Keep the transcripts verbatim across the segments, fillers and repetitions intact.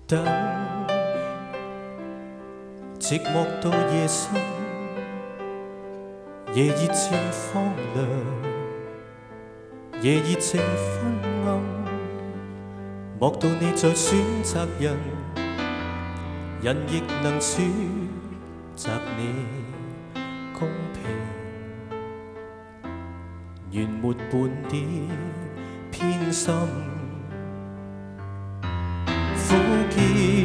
等，寂寞到夜深，夜已漸荒涼，夜已正昏暗。莫道你在選擇人，人亦能選擇你公平，原沒半點偏心。苦澀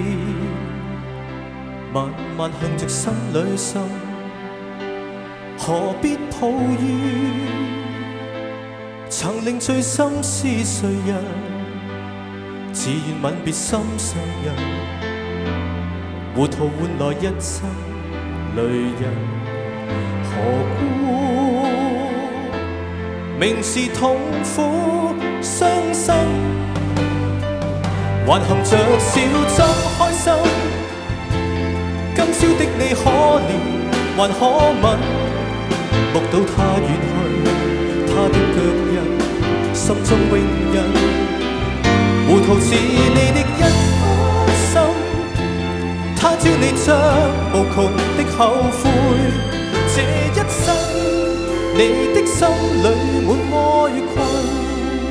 慢慢向着心裏滲，何必抱怨？曾令醉心思碎人，自願吻別心上人，糊塗換來一生淚人。何故明是痛苦傷心，還含着笑裝開心？今宵的你可憐還可吻？目睹他遠去，他的腳印，心中永印。糊塗是你的一顆心，他朝你將無窮的後悔。這一生，你的心裏滿哀困。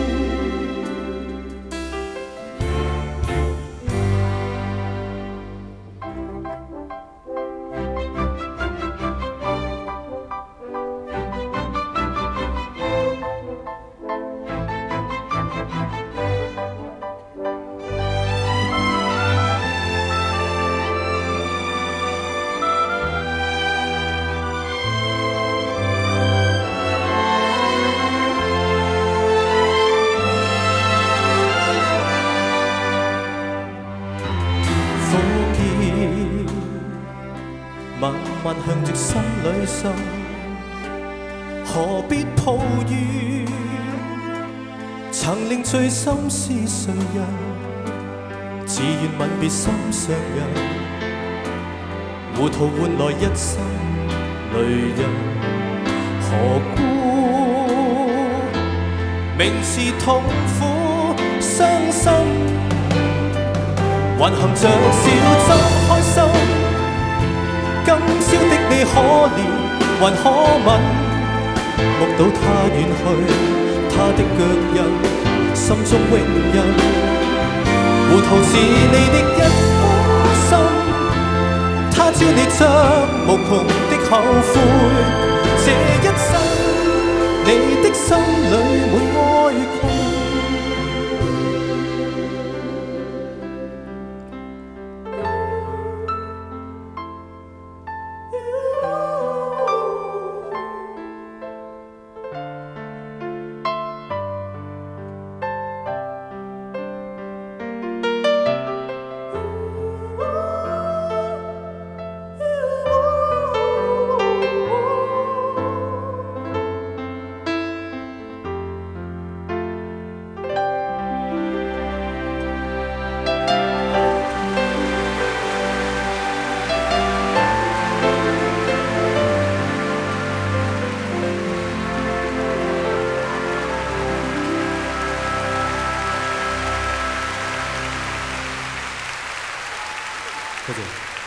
慢慢向着心裏滲，何必抱怨？曾令醉心思碎人，自願吻別心上人，糊塗換來一生淚印。何故明是痛苦傷心，還含着笑裝開心？今宵的你可憐還可吻？目睹他遠去，他的腳印，心中永印。糊塗是你的一顆心，他朝你將無窮的後悔。這一生，你的心裏滿哀困。谢谢。